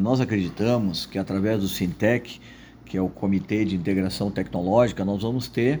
nós acreditamos que através do Sintec, que é o Comitê de Integração Tecnológica, nós vamos ter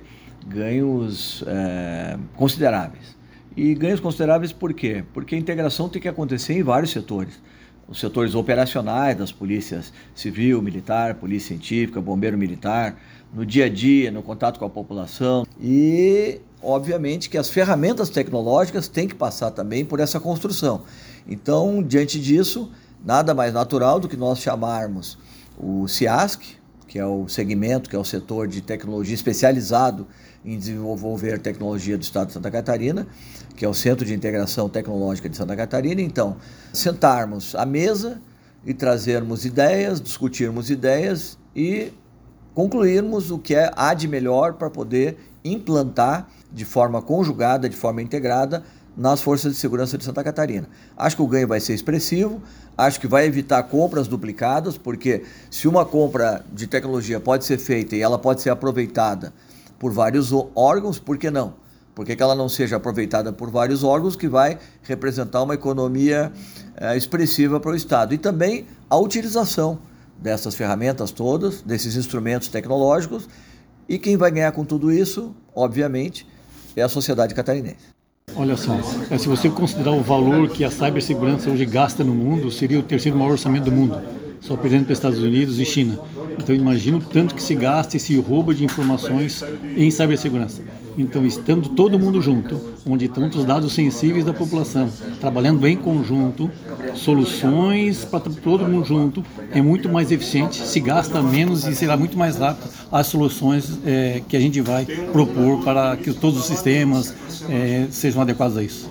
ganhos consideráveis. E ganhos consideráveis por quê? Porque a integração tem que acontecer em vários setores. Os setores operacionais das polícias civil, militar, polícia científica, bombeiro militar, no dia a dia, no contato com a população. E, obviamente, que as ferramentas tecnológicas têm que passar também por essa construção. Então, diante disso, nada mais natural do que nós chamarmos o CIASC, que é o segmento, que é o setor de tecnologia especializado em desenvolver tecnologia do Estado de Santa Catarina, que é o Centro de Integração Tecnológica de Santa Catarina. Então, sentarmos à mesa e trazermos ideias, discutirmos ideias e concluirmos o que há de melhor para poder implantar de forma conjugada, de forma integrada, nas forças de segurança de Santa Catarina. Acho que o ganho vai ser expressivo, acho que vai evitar compras duplicadas, porque se uma compra de tecnologia pode ser feita e ela pode ser aproveitada por vários órgãos, por que não? Por que ela não seja aproveitada por vários órgãos, que vai representar uma economia expressiva para o Estado? E também a utilização dessas ferramentas todas, desses instrumentos tecnológicos, e quem vai ganhar com tudo isso, obviamente, é a sociedade catarinense. Olha só, se você considerar o valor que a cibersegurança hoje gasta no mundo, seria o terceiro maior orçamento do mundo, só perdendo para Estados Unidos e China. Então imagina o tanto que se gasta e se rouba de informações em cibersegurança. Então, estando todo mundo junto, onde estão os dados sensíveis da população, trabalhando em conjunto, soluções para todo mundo junto, é muito mais eficiente, se gasta menos e será muito mais rápido as soluções que a gente vai propor para que todos os sistemas sejam adequados a isso.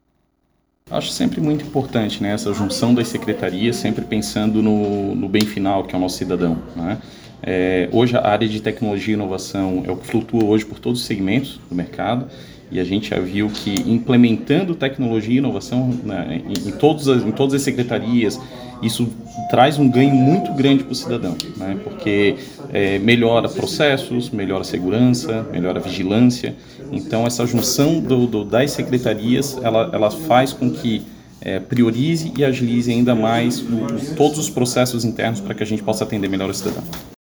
Acho sempre muito importante, né, essa junção das secretarias, sempre pensando no bem final, que é o nosso cidadão, né? Hoje a área de tecnologia e inovação é o que flutua hoje por todos os segmentos do mercado, e a gente já viu que implementando tecnologia e inovação, né, em todas as secretarias, isso traz um ganho muito grande para o cidadão, né, porque melhora processos, melhora a segurança, melhora a vigilância. Então essa junção das secretarias, ela faz com que priorize e agilize ainda mais todos os processos internos para que a gente possa atender melhor o cidadão.